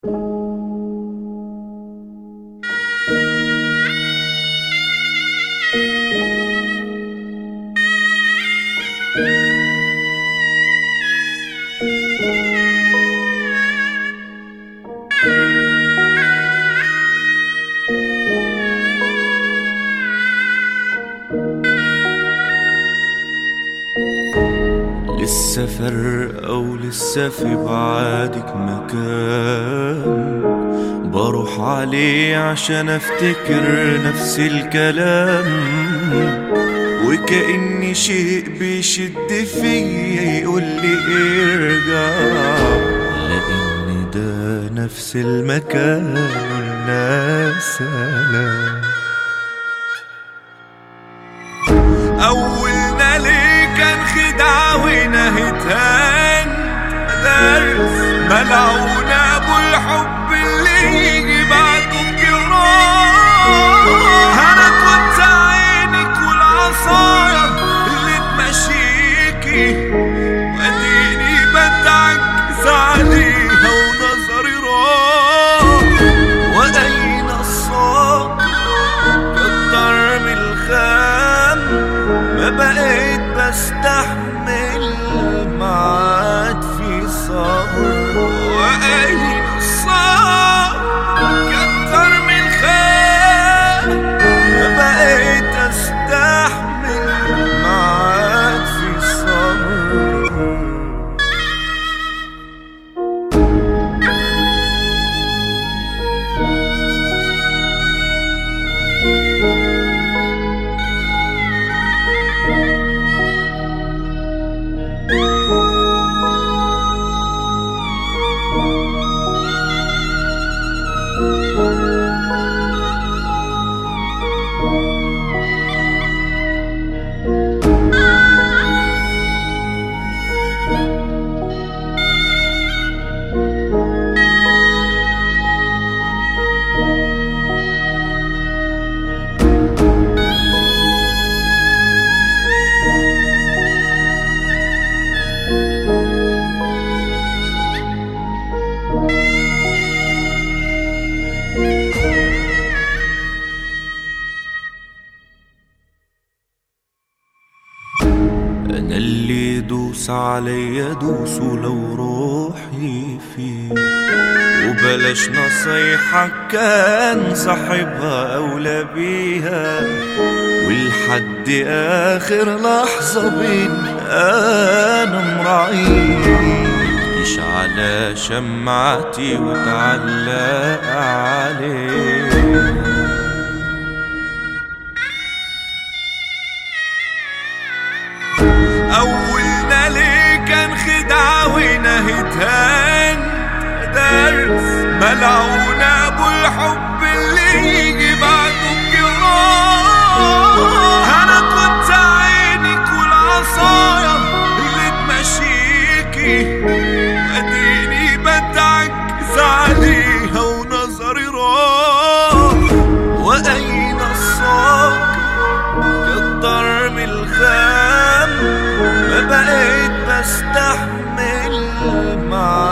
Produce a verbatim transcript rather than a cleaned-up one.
لسه فرق أو لسه في بعادك مكان بروح عليه عشان افتكر نفس الكلام، وكأني شيء بيشد فيا يقولي ارجع، لأن ده نفس المكان والناس سلام. أولنا ليه كان خدعة ونهتان درس ملعونة أبو الحب اللي يجي بعده بجراح. أنا كنت عينك والعصاية اللي تمشيكي، وأديني بتعكس عليها ونظري راح. وأين الصوت كتر من الخام، ما بقيت بستحمل معاد في صبر. وأين الصبر كتر من الخام، ما بقيت استحمل معاد في صبر. أنا اللي دوس عليا دوس لو روحي فيه، وبلاش نصيحة كان صاحبها أولى بيها، ولحد آخر لحظة بين أنا مراعيه. متجيش على شمعتي وتعلق عليه. أولنا ليه كان خدعة ونهتان درس ملعونة أبو الحب اللي يجي بعده بجراح. أنا كنت عينك والعصاية اللي تمشيكي، وأديني بتعكس عليها ونظري راح. وأين الصوت كتر من الخام، ما بقيت بستحمل معاه